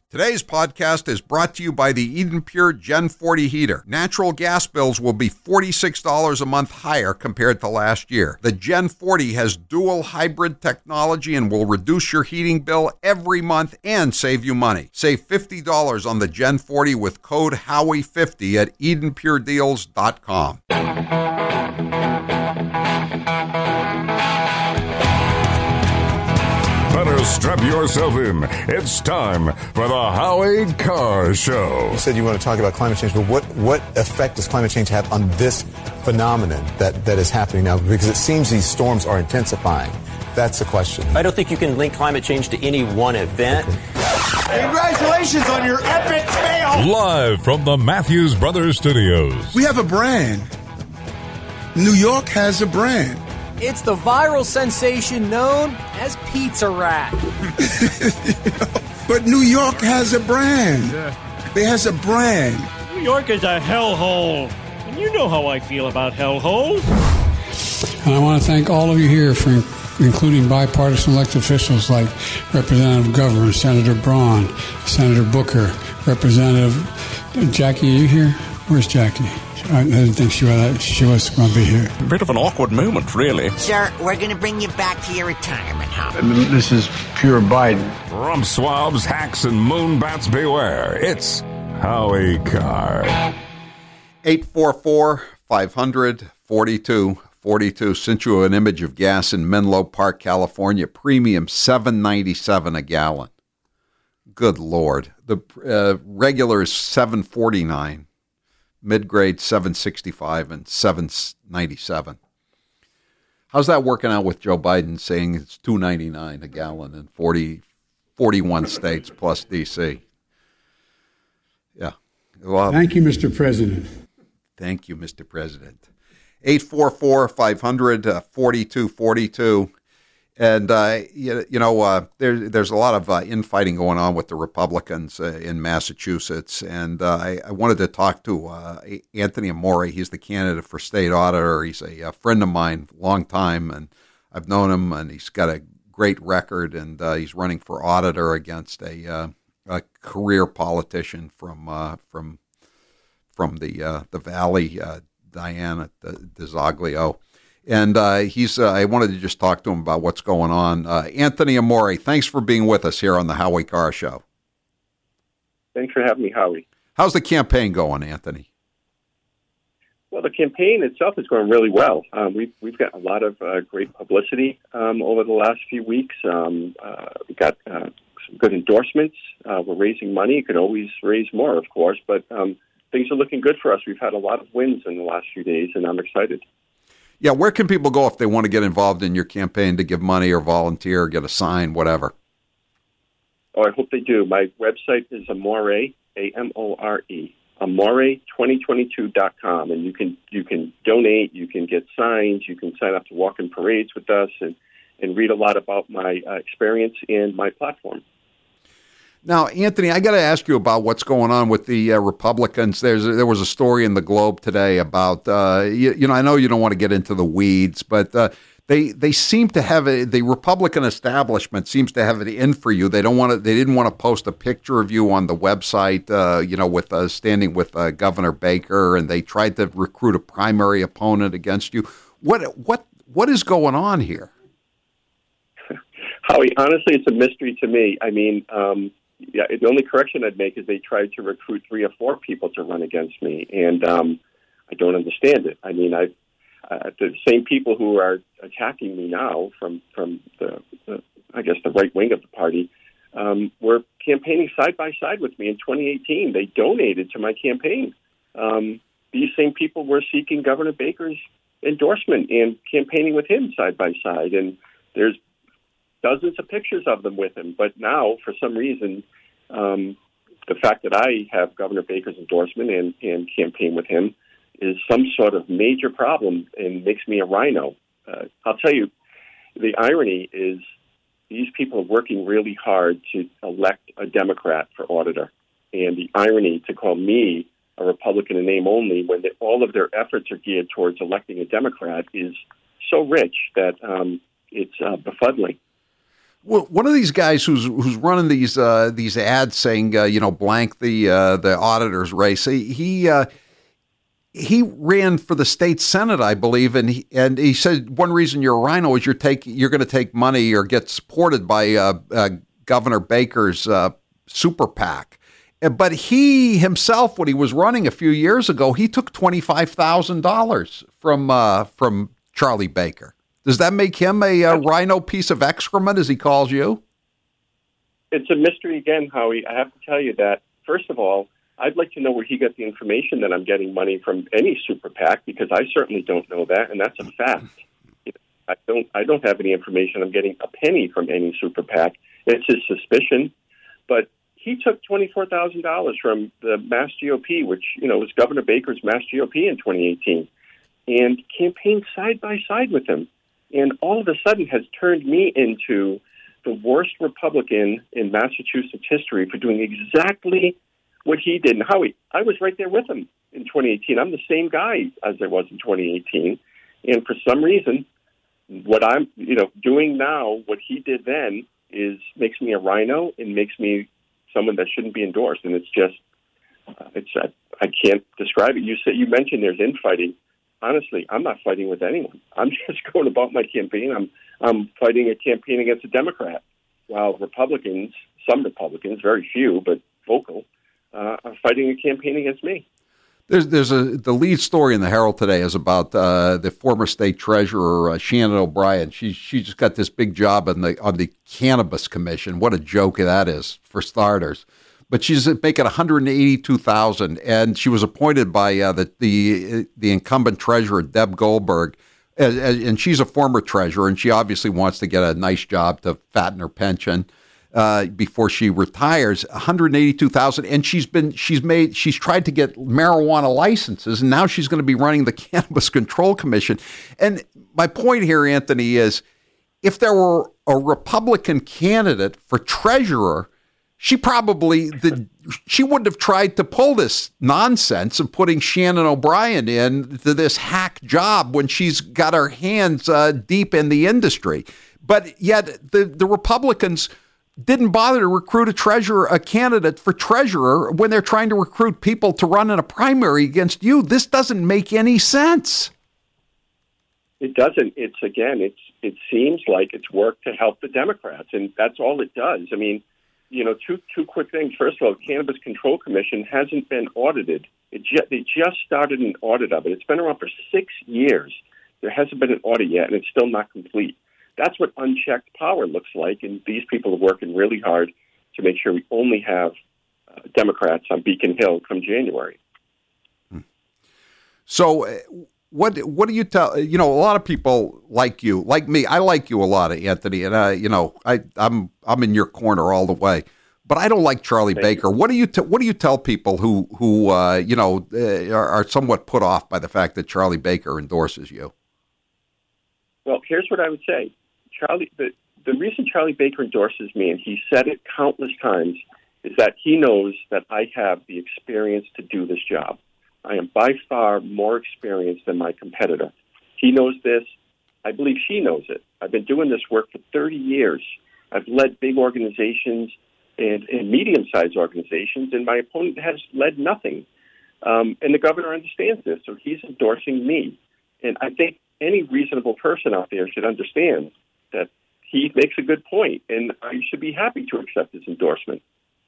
Today's podcast is brought to you by the Eden Pure Gen 40 heater. Natural gas bills will be $46 a month higher compared to last year. The Gen 40 has dual hybrid technology and will reduce your heating bill every month and save you money. Save $50 on the Gen 40 with code Howie50 at EdenPureDeals.com. Better strap yourself in. It's time for the Howie Carr Show. You said you want to talk about climate change, but what effect does climate change have on this phenomenon that is happening now? Because it seems these storms are intensifying. That's the question. I don't think you can link climate change to any one event. Okay. Congratulations on your epic fail! Live from the Matthews Brothers Studios. We have a brand. New York has a brand. It's the viral sensation known as Pizza Rat. But New York has a brand. It has a brand. New York is a hellhole. And you know how I feel about hellholes. And I want to thank all of you here for including bipartisan elected officials like Representative Governor, Senator Braun, Senator Booker, Representative Jackie. Are you here? Where's Jackie? I didn't think she was going to be here. A bit of an awkward moment, really. Sir, we're going to bring you back to your retirement home. This is pure Biden. Rump swabs, hacks, and moonbats beware. It's Howie Carr. 844-500-4242. Sent you an image of gas in Menlo Park, California. Premium $7.97 a gallon. Good Lord. The regular is $7.49. Mid-grade $7.65 and $7.97. How's that working out with Joe Biden saying it's $2.99 a gallon in 41 states plus D.C.? Yeah. Thank you, Mr. President. Thank you, Mr. President. 844-500-4242. And, there's a lot of infighting going on with the Republicans in Massachusetts. And I wanted to talk to Anthony Amore. He's the candidate for state auditor. He's a friend of mine, long time, and I've known him, and he's got a great record. And he's running for auditor against a career politician from the Valley, Diana DeZoglio. And I wanted to just talk to him about what's going on. Anthony Amore, thanks for being with us here on the Howie Carr Show. Thanks for having me, Howie. How's the campaign going, Anthony? Well, the campaign itself is going really well. We've got a lot of great publicity over the last few weeks. We got some good endorsements. We're raising money. You could always raise more, of course, but things are looking good for us. We've had a lot of wins in the last few days, and I'm excited. Yeah, where can people go if they want to get involved in your campaign to give money or volunteer or get a sign, whatever? Oh, I hope they do. My website is Amore, A-M-O-R-E, Amore2022.com, and you can donate, you can get signs, you can sign up to walk in parades with us, and read a lot about my experience and my platform. Now, Anthony, I got to ask you about what's going on with the Republicans. There was a story in the Globe today about, I know you don't want to get into the weeds, but they seem to have the Republican establishment seems to have it in for you. They didn't want to post a picture of you on the website, with standing with Governor Baker, and they tried to recruit a primary opponent against you. What is going on here? Howie, honestly, it's a mystery to me. I mean, the only correction I'd make is they tried to recruit 3 or 4 people to run against me, and I don't understand it. I mean, the same people who are attacking me now from the right wing of the party were campaigning side by side with me in 2018. They donated to my campaign. These same people were seeking Governor Baker's endorsement and campaigning with him side by side, and there's dozens of pictures of them with him. But now, for some reason, the fact that I have Governor Baker's endorsement and campaign with him is some sort of major problem and makes me a rhino. I'll tell you, the irony is these people are working really hard to elect a Democrat for auditor. And the irony to call me a Republican in name only when all of their efforts are geared towards electing a Democrat is so rich that it's befuddling. Well, one of these guys who's running these ads saying blank the auditor's race. He ran for the state senate, I believe, and he said one reason you're a rhino is you're going to take money or get supported by Governor Baker's super PAC. But he himself, when he was running a few years ago, he took $25,000 from Charlie Baker. Does that make him a rhino piece of excrement, as he calls you? It's a mystery again, Howie. I have to tell you that, first of all, I'd like to know where he got the information that I'm getting money from any super PAC, because I certainly don't know that, and that's a fact. I don't have any information. I'm getting a penny from any super PAC. It's his suspicion, but he took $24,000 from the Mass GOP, which was Governor Baker's Mass GOP in 2018, and campaigned side by side with him, and all of a sudden has turned me into the worst Republican in Massachusetts history for doing exactly what he did. And Howie, I was right there with him in 2018. I'm the same guy as I was in 2018. And for some reason, what I'm doing now, what he did then, makes me a rhino and makes me someone that shouldn't be endorsed. And it's just, I can't describe it. You mentioned there's infighting. Honestly, I'm not fighting with anyone. I'm just going about my campaign. I'm fighting a campaign against a Democrat, while Republicans, some Republicans, very few, but vocal, are fighting a campaign against me. The lead story in the Herald today is about the former state treasurer Shannon O'Brien. She just got this big job on the Cannabis Commission. What a joke that is, for starters. But she's making $182,000, and she was appointed by the incumbent treasurer Deb Goldberg, and she's a former treasurer, and she obviously wants to get a nice job to fatten her pension before she retires. $182,000, and she's tried to get marijuana licenses, and now she's going to be running the Cannabis Control Commission. And my point here, Anthony, is if there were a Republican candidate for treasurer, she wouldn't have tried to pull this nonsense of putting Shannon O'Brien in to this hack job when she's got her hands deep in the industry. But yet the Republicans didn't bother to recruit a candidate for treasurer when they're trying to recruit people to run in a primary against you. This doesn't make any sense. It doesn't. It seems like it's work to help the Democrats, and that's all it does. I mean, two quick things. First of all, the Cannabis Control Commission hasn't been audited. They just started an audit of it. It's been around for 6 years. There hasn't been an audit yet, and it's still not complete. That's what unchecked power looks like, and these people are working really hard to make sure we only have Democrats on Beacon Hill come January. So what do you tell, a lot of people like you, like me. I like you a lot, Anthony, and I'm in your corner all the way. But I don't like Charlie Baker. What do you tell people who are somewhat put off by the fact that Charlie Baker endorses you? Well, here's what I would say. The reason Charlie Baker endorses me, and he said it countless times, is that he knows that I have the experience to do this job. I am by far more experienced than my competitor. He knows this. I believe she knows it. I've been doing this work for 30 years. I've led big organizations and medium-sized organizations, and my opponent has led nothing. And the governor understands this, so he's endorsing me. And I think any reasonable person out there should understand that he makes a good point, and I should be happy to accept his endorsement.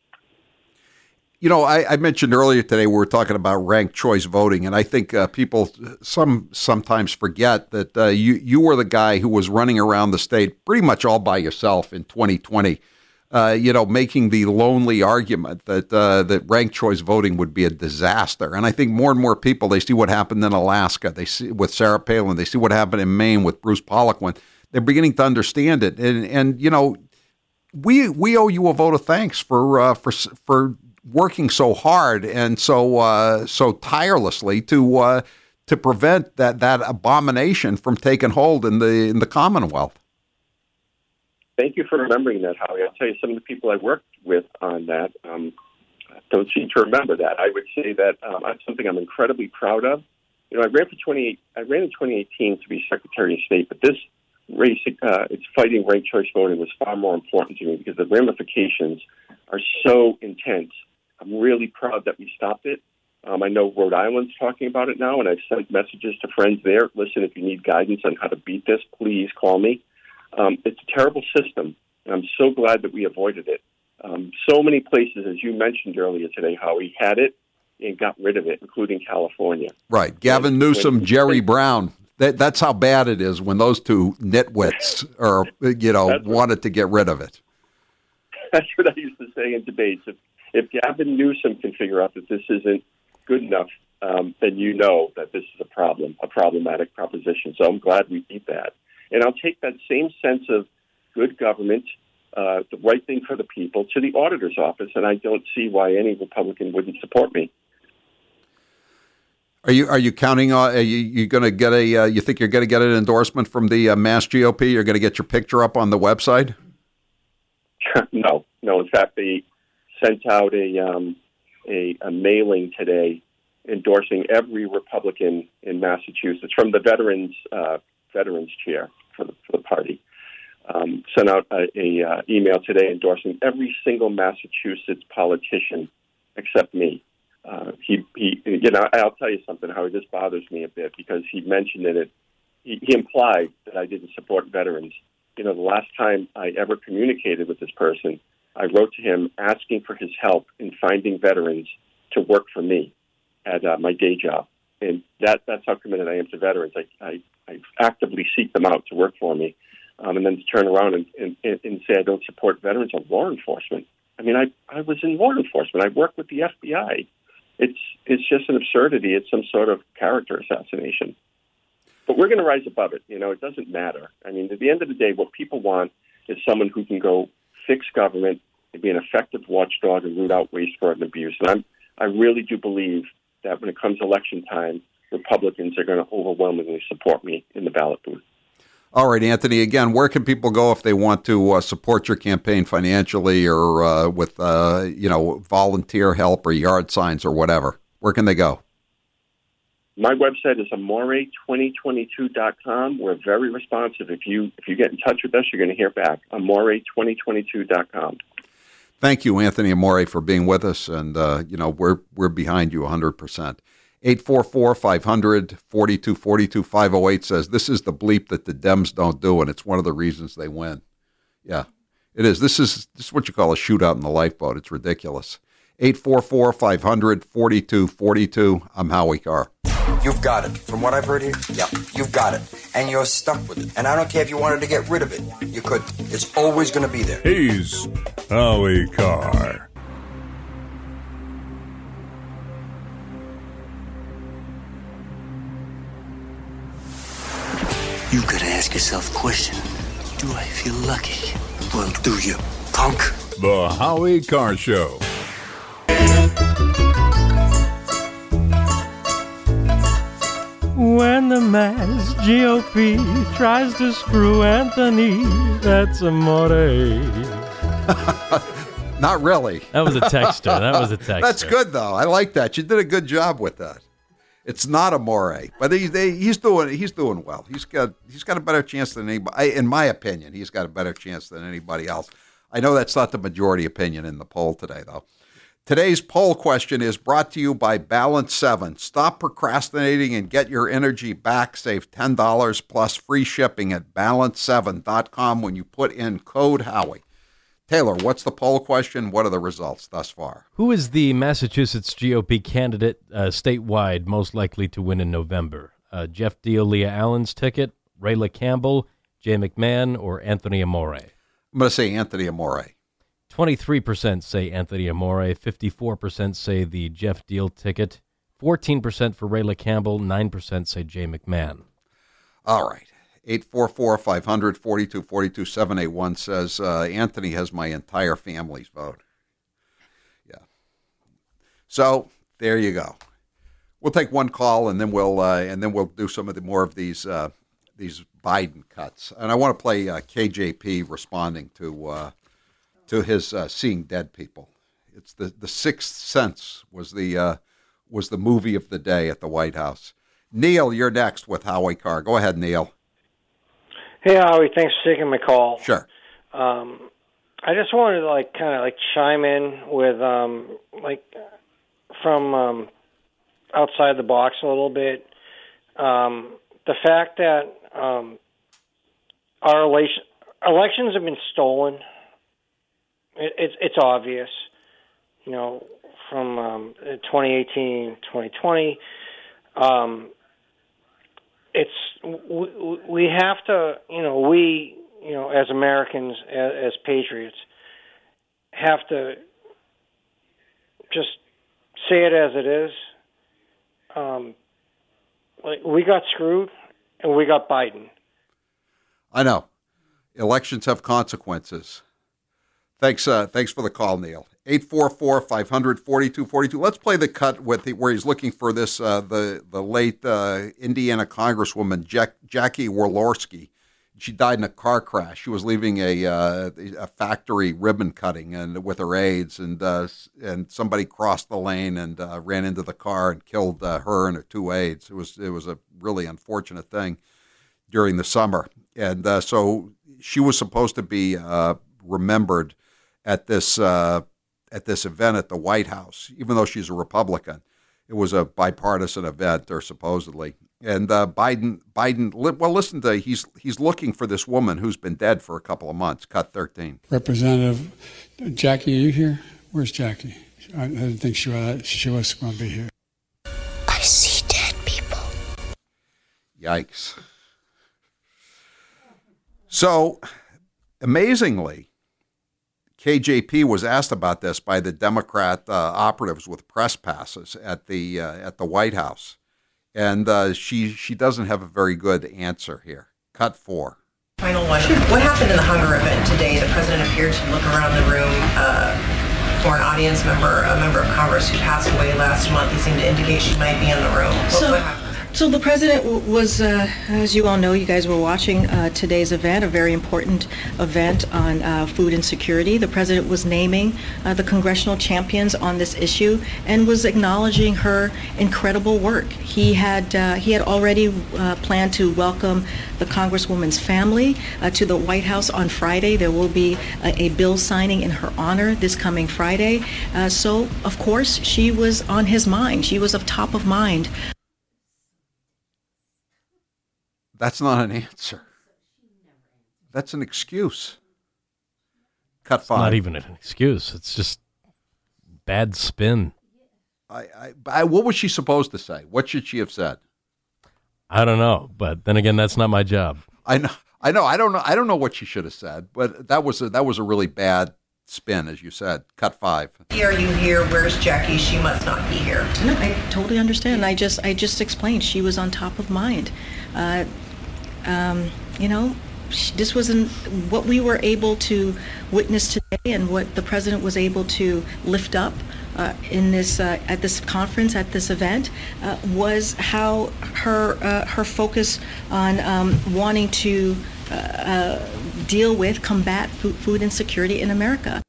I mentioned earlier today we were talking about ranked choice voting, and I think people sometimes forget that you were the guy who was running around the state pretty much all by yourself in 2020, making the lonely argument that ranked choice voting would be a disaster. And I think more and more people, they see what happened in Alaska, they see with Sarah Palin, they see what happened in Maine with Bruce Poliquin. They're beginning to understand it, and we owe you a vote of thanks for working so hard and so tirelessly to prevent that abomination from taking hold in the Commonwealth. Thank you for remembering that, Howie. I'll tell you, some of the people I worked with on that don't seem to remember that. I would say that that's something I'm incredibly proud of. I ran in 2018 to be Secretary of State, but this it's fighting ranked choice voting was far more important to me because the ramifications are so intense. I'm really proud that we stopped it. I know Rhode Island's talking about it now, and I've sent messages to friends there. Listen, if you need guidance on how to beat this, please call me. It's a terrible system, and I'm so glad that we avoided it. So many places, as you mentioned earlier today, Howie, had it and got rid of it, including California. Right. Gavin Newsom, Jerry Brown. That's how bad it is when those two nitwits wanted to get rid of it. That's what I used to say in debates. If Gavin Newsom can figure out that this isn't good enough, then you know that this is a problematic proposition. So I'm glad we beat that. And I'll take that same sense of good government, the right thing for the people, to the auditor's office, and I don't see why any Republican wouldn't support me. Are you counting on? You going to get you think you're going to get an endorsement from the Mass GOP? You're going to get your picture up on the website? No. In fact, they sent out a mailing today endorsing every Republican in Massachusetts from the veterans chair for the party. Sent out a email today endorsing every single Massachusetts politician except me. I'll tell you something, Howard, this bothers me a bit because he mentioned in it, he implied that I didn't support veterans. The last time I ever communicated with this person, I wrote to him asking for his help in finding veterans to work for me at my day job. And that's how committed I am to veterans. I actively seek them out to work for me. And then to turn around and say I don't support veterans or law enforcement. I mean, I was in law enforcement. I worked with the FBI. It's just an absurdity. It's some sort of character assassination. But we're going to rise above it. It doesn't matter. I mean, at the end of the day, what people want is someone who can go fix government and be an effective watchdog and root out waste, fraud, and abuse. And I really do believe that when it comes election time, Republicans are going to overwhelmingly support me in the ballot booth. All right, Anthony, again, where can people go if they want to support your campaign financially or with, volunteer help or yard signs or whatever? Where can they go? My website is amore2022.com. We're very responsive. If you get in touch with us, you're going to hear back. Amore2022.com. Thank you, Anthony Amore, for being with us, and we're behind you 100%. 844-500-4242. 508 says, this is the bleep that the Dems don't do, and it's one of the reasons they win. Yeah, it is. This is what you call a shootout in the lifeboat. It's ridiculous. 844-500-4242. I'm Howie Carr. You've got it. From what I've heard here, yeah, you've got it. And you're stuck with it. And I don't care if you wanted to get rid of it. You could. It's always going to be there. He's Howie Carr. You gotta ask yourself a question. Do I feel lucky? Well, do you, punk? The Howie Carr Show. When the mass GOP tries to screw Anthony, that's amore. Not really. That was a texter. That's good, though. I like that. You did a good job with that. It's not amore, but he's doing well. He's got a better chance than anybody. In my opinion, he's got a better chance than anybody else. I know that's not the majority opinion in the poll today, though. Today's poll question is brought to you by Balance 7. Stop procrastinating and get your energy back. Save $10 plus free shipping at balance7.com when you put in code Howie. Taylor, what's the poll question? What are the results thus far? Who is the Massachusetts GOP candidate statewide most likely to win in November? Jeff Deal, Leah Allen's ticket, Rayla Campbell, Jay McMahon, or Anthony Amore? I'm going to say Anthony Amore. 23% say Anthony Amore, 54% say the Jeff Deal ticket, 14% for Rayla Campbell, 9% say Jay McMahon. All right. 844-500-4242. 781 says Anthony has my entire family's vote. Yeah. So there you go. We'll take one call and then we'll do some of the more of these Biden cuts. And I want to play KJP responding to his Seeing Dead People. It's the Sixth Sense was the movie of the day at the White House. Neil, you're next with Howie Carr. Go ahead, Neil. Hey, Howie, thanks for taking my call. Sure. I just wanted to kind of chime in with from outside the box a little bit. The fact that our elections have been stolen. It's obvious, from 2018, 2020. We have to, as Americans, as patriots, have to just say it as it is. We got screwed, and we got Biden. I know. Elections have consequences. Thanks for the call, Neil. 844-500-4242. Let's play the cut where he's looking for this the late Indiana Congresswoman Jackie Walorski. She died in a car crash. She was leaving a factory ribbon cutting and with her aides, and somebody crossed the lane and ran into the car and killed her and her two aides. It was a really unfortunate thing during the summer, and so she was supposed to be remembered at this event at the White House, even though she's a Republican. It was a bipartisan event, or supposedly. And Biden. Well, listen to he's looking for this woman who's been dead for a couple of months. Cut 13. Representative Jackie, are you here? Where's Jackie? I didn't think she was going to be here. I see dead people. Yikes. So, amazingly, KJP was asked about this by the Democrat operatives with press passes at the White House, and she doesn't have a very good answer here. Cut 4. Final one. What happened in the hunger event today? The president appeared to look around the room for an audience member, a member of Congress who passed away last month. He seemed to indicate she might be in the room. What happened? So the president was, as you all know, you guys were watching today's event, a very important event on food insecurity. The president was naming the congressional champions on this issue and was acknowledging her incredible work. He had already planned to welcome the Congresswoman's family to the White House on Friday. There will be a bill signing in her honor this coming Friday. So, of course, she was on his mind. She was of top of mind. That's not an answer. That's an excuse. Cut 5. It's not even an excuse. It's just bad spin. What was she supposed to say? What should she have said? I don't know, but then again, that's not my job. I know. I don't know what she should have said, but that was a really bad spin, as you said. Cut 5. Are you here? Where's Jackie? She must not be here. No, I totally understand. I just explained she was on top of mind. This wasn't what we were able to witness today, and what the president was able to lift up in this at this conference, at this event, was how her focus on wanting to deal with, combat food insecurity in America.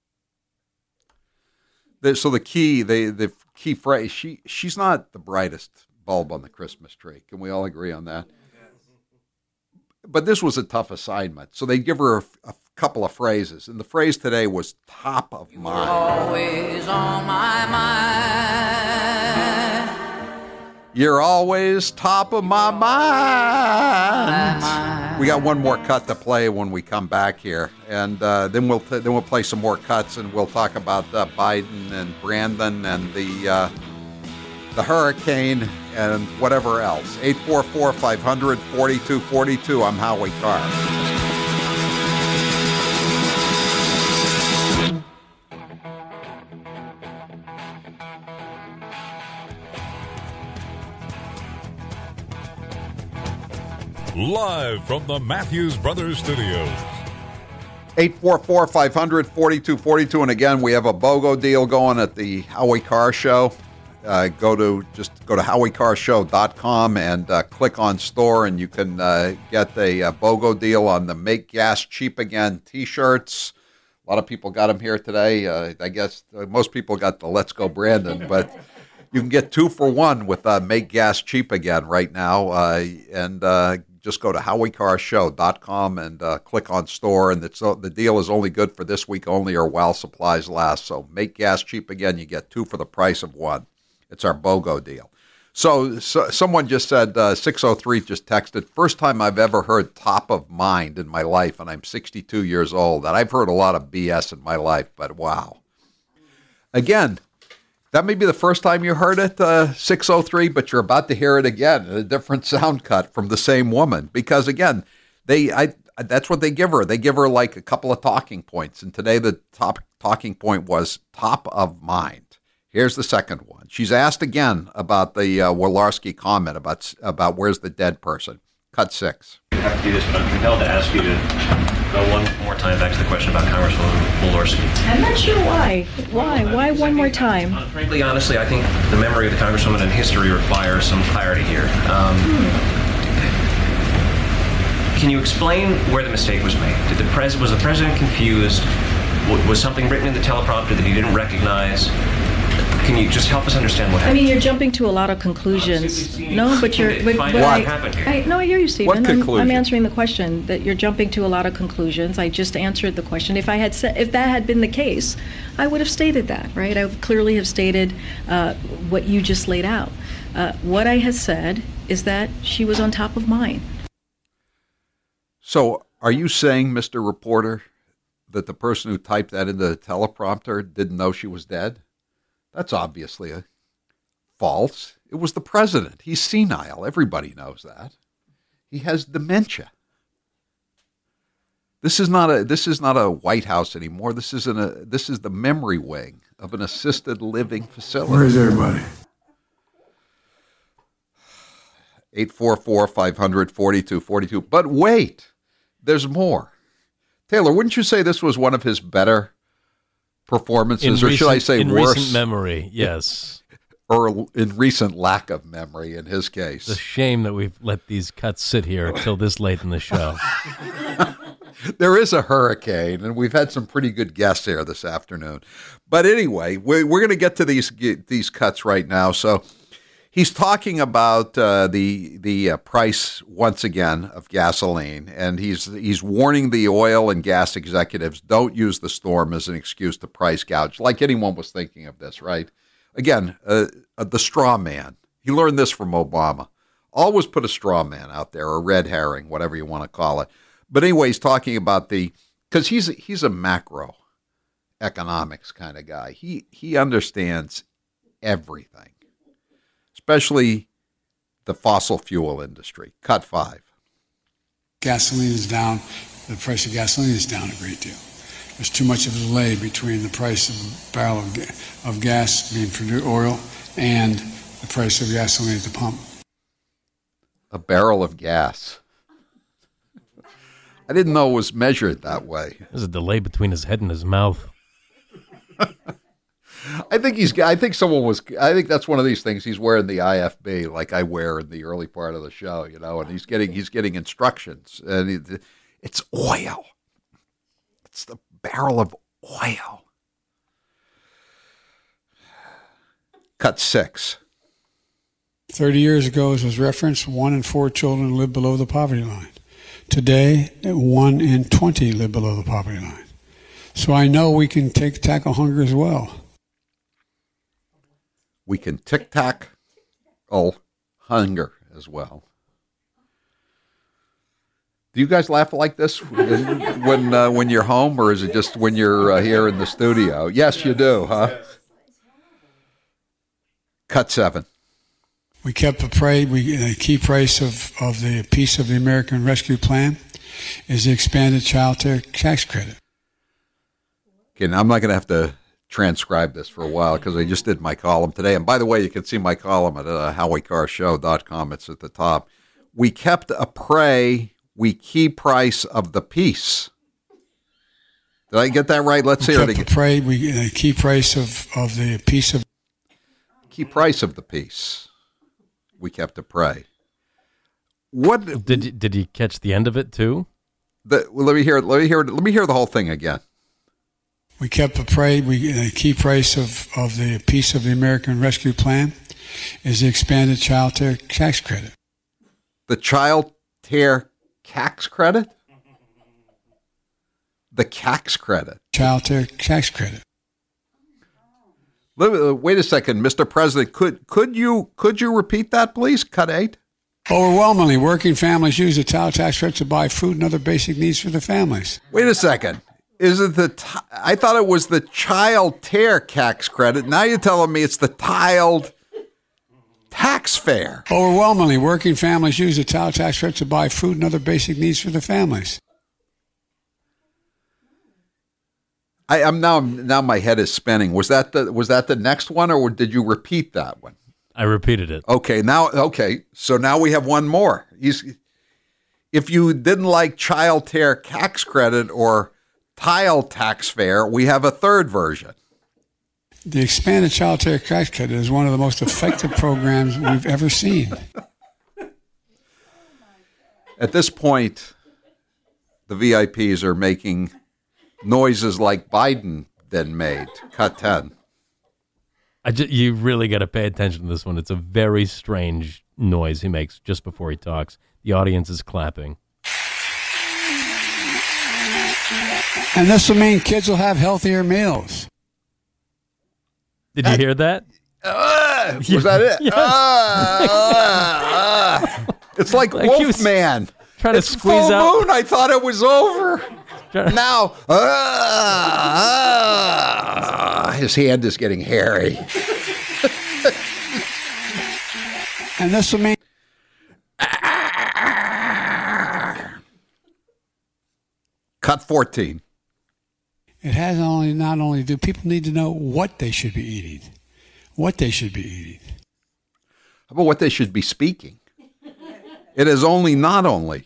So the key phrase, she's not the brightest bulb on the Christmas tree. Can we all agree on that? But this was a tough assignment. So they give her a couple of phrases. And the phrase today was top of mind. Always on my mind. You're always top of my mind. We got one more cut to play when we come back here. And then we'll play some more cuts, and we'll talk about Biden and Brandon and the hurricane and whatever else. 844-500-4242. I'm Howie Carr. Live from the Matthews Brothers Studios. 844-500-4242. And again, we have a BOGO deal going at the Howie Carr Show. Go to howiecarrshow.com and click on store, and you can get a BOGO deal on the Make Gas Cheap Again t-shirts. A lot of people got them here today. I guess most people got the Let's Go Brandon, but you can get 2 for 1 with Make Gas Cheap Again right now, and just go to HowieCarShow.com and click on store. And the deal is only good for this week only or while supplies last. So make gas cheap again. You get 2 for the price of 1. It's our BOGO deal. So someone just said, 603 just texted, first time I've ever heard top of mind in my life, and I'm 62 years old. And I've heard a lot of BS in my life, but wow. Again, that may be the first time you heard it, 603, but you're about to hear it again in a different sound cut from the same woman. Because again, that's what they give her. They give her like a couple of talking points. And today the top talking point was top of mind. Here's the second one. She's asked again about the Walorski comment about where's the dead person. Cut 6. I have to do this, but I'm compelled to ask you to go one more time back to the question about Congresswoman Walorski. I'm not sure why. Why one more time? Frankly, honestly, I think the memory of the Congresswoman and history requires some clarity here. Can you explain where the mistake was made? Was the president confused? Was something written in the teleprompter that he didn't recognize? Can you just help us understand what happened? I mean, you're jumping to a lot of conclusions. No, but you're... What happened here? No, I hear you, Stephen. What conclusion? I'm answering the question, that you're jumping to a lot of conclusions. I just answered the question. If that had been the case, I would have stated that, right? I would clearly have stated what you just laid out. What I have said is that she was on top of mind. So are you saying, Mr. Reporter, that the person who typed that into the teleprompter didn't know she was dead? That's obviously false. It was the president. He's senile. Everybody knows that. He has dementia. This is not a White House anymore. This is the memory wing of an assisted living facility. Where is everybody? 844-500-4242. But wait, there's more. Taylor, wouldn't you say this was one of his better performances, or should I say in worse? Recent memory, yes. Or in recent lack of memory in his case. It's a shame that we've let these cuts sit here until this late in the show. There is a hurricane, and we've had some pretty good guests here this afternoon. But anyway, we're going to get to these cuts right now. So he's talking about the price once again of gasoline, and he's warning the oil and gas executives, don't use the storm as an excuse to price gouge, like anyone was thinking of this, right? Again, the straw man. He learned this from Obama. Always put a straw man out there, or red herring, whatever you want to call it. But anyway, he's talking about because he's a macro economics kind of guy. He understands everything, especially the fossil fuel industry. Cut 5. Gasoline is down. The price of gasoline is down a great deal. There's too much of a delay between the price of a barrel of gas being produced, oil, and the price of gasoline at the pump. A barrel of gas. I didn't know it was measured that way. There's a delay between his head and his mouth. I think that's one of these things. He's wearing the IFB like I wear in the early part of the show, and he's getting instructions, and it's oil. It's the barrel of oil. Cut 6. 30 years ago, as was referenced, 1 in 4 children live below the poverty line. Today, 1 in 20 live below the poverty line. So I know we can tackle hunger as well. We can tackle hunger as well. Do you guys laugh like this when you're home, or is it just when you're here in the studio? Yes, you do, huh? Cut 7. We kept the key price of the piece of the American Rescue Plan is the expanded child tax credit. Okay, now I'm not going to have to transcribe this for a while because I just did my column today. And by the way, you can see my column at HowieCarShow.com. It's at the top. We kept a key price of the piece. Did I get that right? Let's hear it again. The key price of the piece of... Key price of the piece. We kept a prey. What did you catch the end of it too? Let me hear the whole thing again. We kept the key price of the piece of the American Rescue Plan is the expanded child tax credit. The child Care tax credit? The tax credit. Child tax credit. Wait a second, Mr. President. Could you repeat that, please? Cut 8. Overwhelmingly, working families use the child tax credit to buy food and other basic needs for their families. Wait a second. Is it I thought it was the child tax credit. Now you're telling me it's the child tax fare. Overwhelmingly, working families use the child tax credit to buy food and other basic needs for their families. I'm now my head is spinning. Was that the next one, or did you repeat that one? I repeated it. Okay. So now we have one more. If you didn't like child tax credit or tile tax fare, we have a third version. The expanded child tax credit is one of the most effective programs we've ever seen. At this point, the VIPs are making noises like Biden then made. Cut 10. You really got to pay attention to this one. It's a very strange noise he makes just before he talks. The audience is clapping. And this will mean kids will have healthier meals. Did you hear that? Was that it? Yes. It's like Wolfman. Trying to squeeze full out. Moon. I thought it was over. Now, his hand is getting hairy. And this will mean. Cut 14. It has not only do people need to know what they should be eating. How about what they should be speaking? It is not only.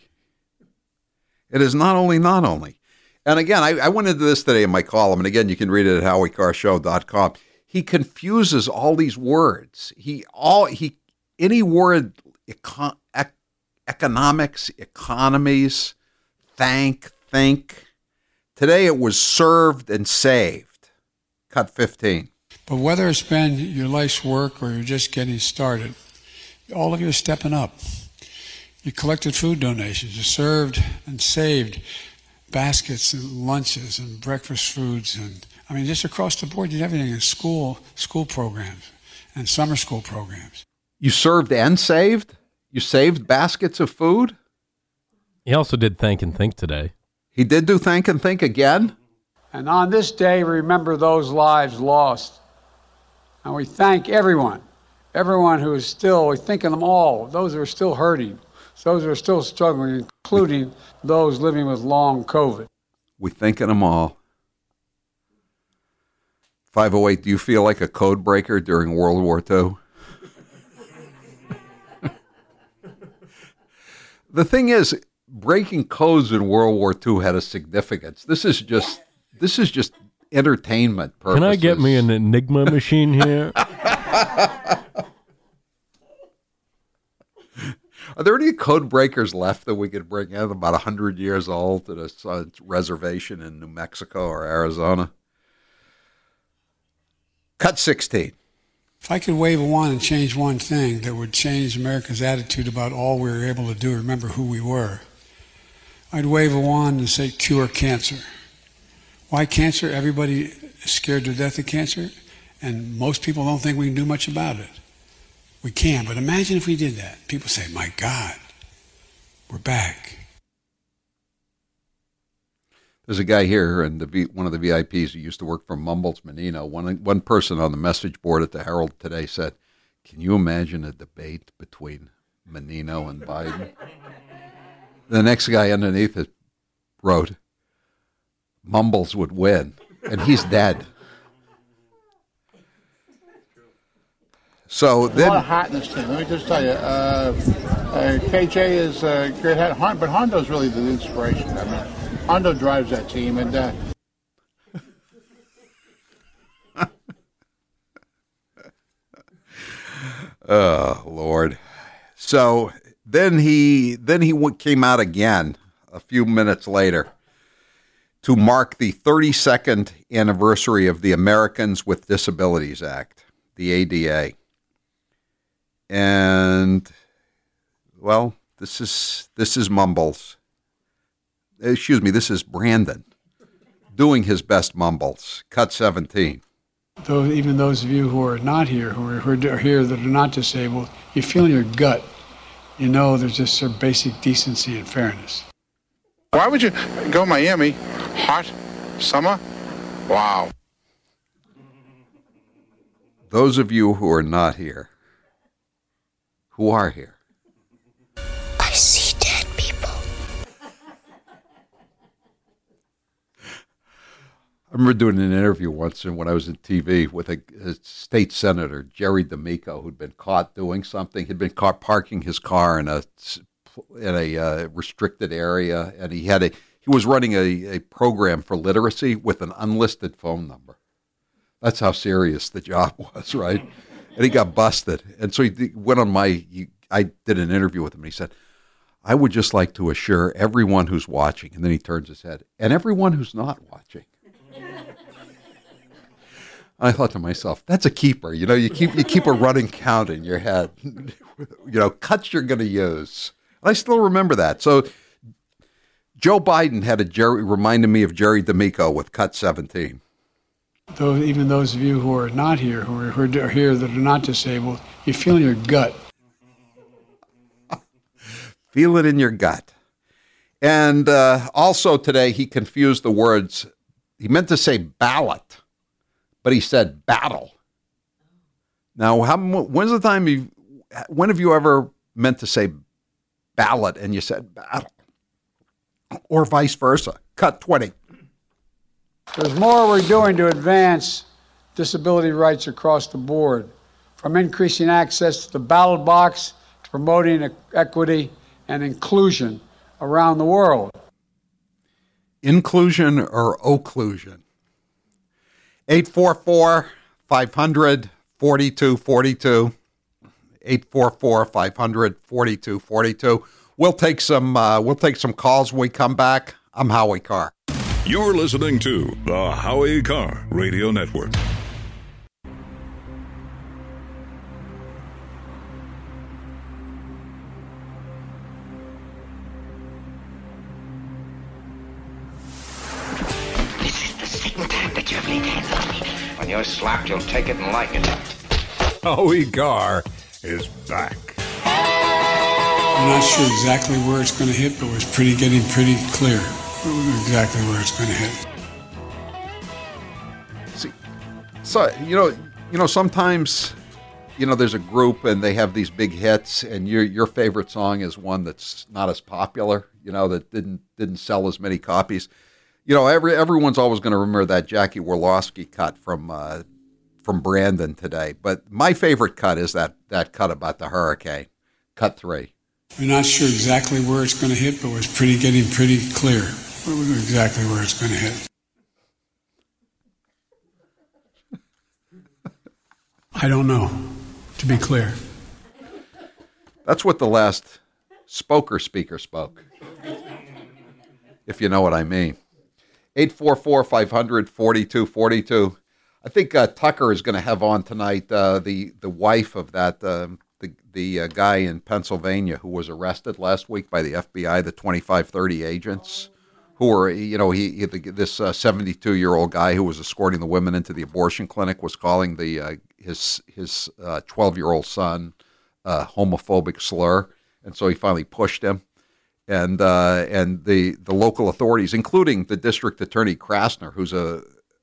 And again, I went into this today in my column, and again, you can read it at HowieCarrShow.com. He confuses all these words. Any word, economics, economies, think. Today it was served and saved. Cut 15. But whether it's been your life's work or you're just getting started, all of you are stepping up. You collected food donations. You served and saved baskets and lunches and breakfast foods. And I mean, just across the board, you did everything in school programs and summer school programs. You served and saved? You saved baskets of food? He also did Thank and Think today. He did do Thank and Think again? And on this day, remember those lives lost. And we thank everyone who is still, we think of them all, those who are still hurting, those who are still struggling, including those living with long COVID. We think of them all. 508, do you feel like a code breaker during World War II? The thing is, breaking codes in World War II had a significance. This is just entertainment purposes. Can I get me an Enigma machine here? Are there any code breakers left that we could bring in about 100 years old to this reservation in New Mexico or Arizona? Cut 16. If I could wave a wand and change one thing that would change America's attitude about all we were able to do, remember who we were, I'd wave a wand and say cure cancer. Why cancer? Everybody is scared to death of cancer, and most people don't think we can do much about it. We can, but imagine if we did that. People say, my God, we're back. There's a guy here, and one of the VIPs who used to work for Mumbles Menino. One person on the message board at the Herald today said, can you imagine a debate between Menino and Biden? The next guy underneath it wrote, Mumbles would win, and he's dead. So there's a lot of heart in this team. Let me just tell you, KJ is a great hat, but Hondo's really the inspiration. I mean, Hondo drives that team, and oh Lord. So then he came out again a few minutes later to mark the 32nd anniversary of the Americans with Disabilities Act, the ADA. And, well, This is Mumbles. Excuse me, this is Brandon doing his best mumbles. Cut 17. Though even those of you who are not here, who are here that are not disabled, you feel in your gut, you know there's just sort of basic decency and fairness. Why would you go Miami? Hot summer? Wow. Those of you who are not here, who are here? I see dead people. I remember doing an interview once when I was in TV with a state senator, Jerry D'Amico, who'd been caught doing something. He'd been caught parking his car in a restricted area, and he was running a program for literacy with an unlisted phone number. That's how serious the job was, right? And he got busted. And so he went on I did an interview with him, and he said, I would just like to assure everyone who's watching, and then he turns his head, and everyone who's not watching. I thought to myself, that's a keeper. You know, you keep a running count in your head. Cuts you're going to use. And I still remember that. So Joe Biden reminded me of Jerry D'Amico with Cut 17. Though even those of you who are not here, who are here that are not disabled, you feel in your gut. Feel it in your gut. And also today he confused the words. He meant to say ballot, but he said battle. Now, when have you ever meant to say ballot and you said battle? Or vice versa? Cut 20. There's more we're doing to advance disability rights across the board, from increasing access to the ballot box to promoting equity and inclusion around the world. Inclusion or occlusion? 844-500-4242. 844-500-4242. We'll take some calls when we come back. I'm Howie Carr. You're listening to the Howie Carr Radio Network. This is the second time that you have laid hands on me. When you're slapped, you'll take it and like it. Howie Carr is back. I'm not sure exactly where it's going to hit, but it's getting pretty clear exactly where it's going to hit. See, so sometimes there's a group and they have these big hits, and your favorite song is one that's not as popular, that didn't sell as many copies. Everyone's always going to remember that Jackie Worlowski cut from Brandon today. But my favorite cut is that cut about the hurricane, cut 3. We're not sure exactly where it's going to hit, but it's getting pretty clear exactly where it's going to hit. I don't know, to be clear. That's what the last speaker spoke, if you know what I mean. 844-500-4242. I think Tucker is going to have on tonight the wife of that the guy in Pennsylvania who was arrested last week by the FBI, the 2530 agents, who were, this 72-year-old guy who was escorting the women into the abortion clinic was calling his 12-year-old son a homophobic slur, and so he finally pushed him. And the local authorities, including the district attorney Krasner, who's a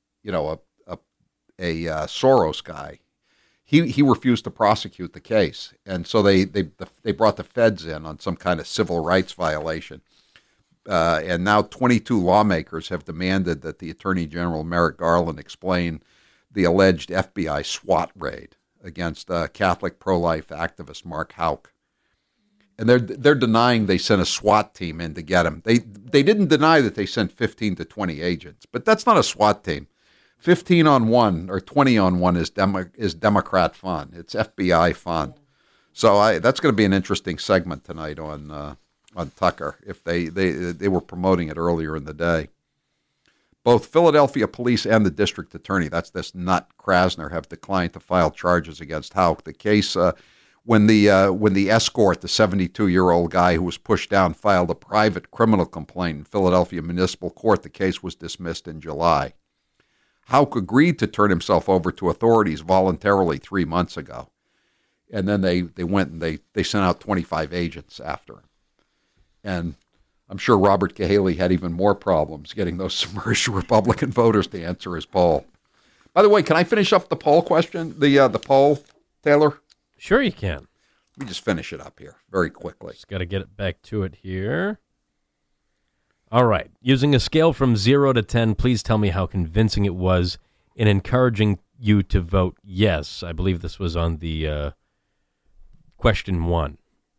Soros guy, he refused to prosecute the case, and so they brought the feds in on some kind of civil rights violation. And now 22 lawmakers have demanded that the Attorney General Merrick Garland explain the alleged FBI SWAT raid against Catholic pro-life activist Mark Houck. And they're denying they sent a SWAT team in to get him. They didn't deny that they sent 15 to 20 agents, but that's not a SWAT team. 15 on one or 20 on one is Democrat fun. It's FBI fun. So that's going to be an interesting segment tonight on Tucker. If they were promoting it earlier in the day. Both Philadelphia police and the district attorney, that's this nut Krasner, have declined to file charges against Houck. The case when the escort, the 72-year-old guy who was pushed down, filed a private criminal complaint in Philadelphia Municipal Court. The case was dismissed in July. Houck agreed to turn himself over to authorities voluntarily 3 months ago. And then they went and they sent out 25 agents after him. And I'm sure Robert Cahaly had even more problems getting those submerged Republican voters to answer his poll. By the way, can I finish up the poll question? The poll, Taylor? Sure you can. Let me just finish it up here very quickly. Just got to get it back to it here. All right. Using a scale from 0 to 10, please tell me how convincing it was in encouraging you to vote yes. I believe this was on the question 1.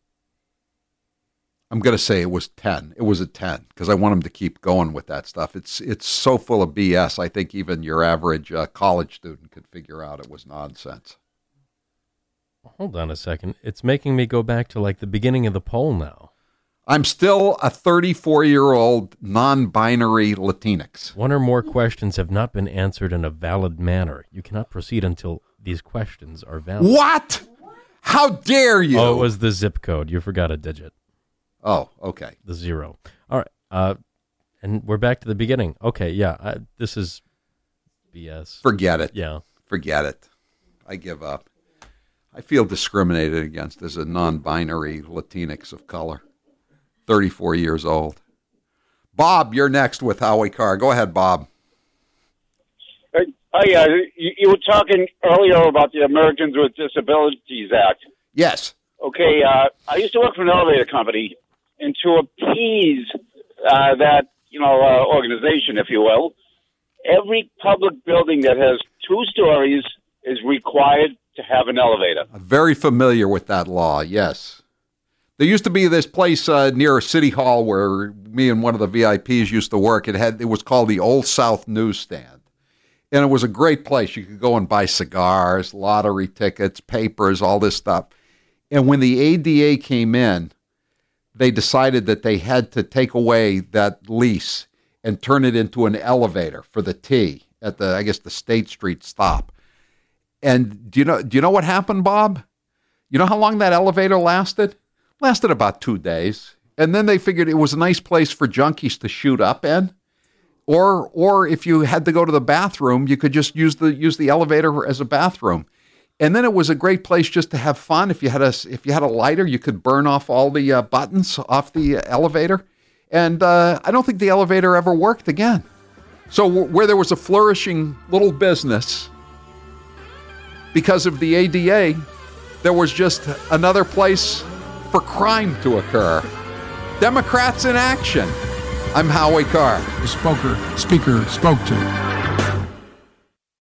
I'm going to say it was 10. It was a 10 because I want them to keep going with that stuff. It's so full of BS. I think even your average college student could figure out it was nonsense. Hold on a second. It's making me go back to like the beginning of the poll now. I'm still a 34-year-old non-binary Latinx. One or more questions have not been answered in a valid manner. You cannot proceed until these questions are valid. What? How dare you? Oh, it was the zip code. You forgot a digit. Oh, okay. The 0. All right. And we're back to the beginning. Okay, yeah. This is BS. Forget it. Yeah. Forget it. I give up. I feel discriminated against as a non-binary Latinx of color. 34 years old. Bob, you're next with Howie Carr. Go ahead, Bob. You were talking earlier about the Americans with Disabilities Act. Yes. Okay, I used to work for an elevator company, and to appease that organization, if you will, every public building that has 2 stories is required to have an elevator. I'm very familiar with that law, yes. There used to be this place near City Hall where me and one of the VIPs used to work. It was called the Old South Newsstand. And it was a great place. You could go and buy cigars, lottery tickets, papers, all this stuff. And when the ADA came in, they decided that they had to take away that lease and turn it into an elevator for the T at the State Street stop. And do you know what happened, Bob? You know how long that elevator lasted? Lasted about 2 days. And then they figured it was a nice place for junkies to shoot up in. Or if you had to go to the bathroom, you could just use the elevator as a bathroom. And then it was a great place just to have fun. If you had a lighter, you could burn off all the buttons off the elevator. And I don't think the elevator ever worked again. So where there was a flourishing little business, because of the ADA, there was just another place for crime to occur. Democrats in action. I'm Howie Carr. The speaker spoke to.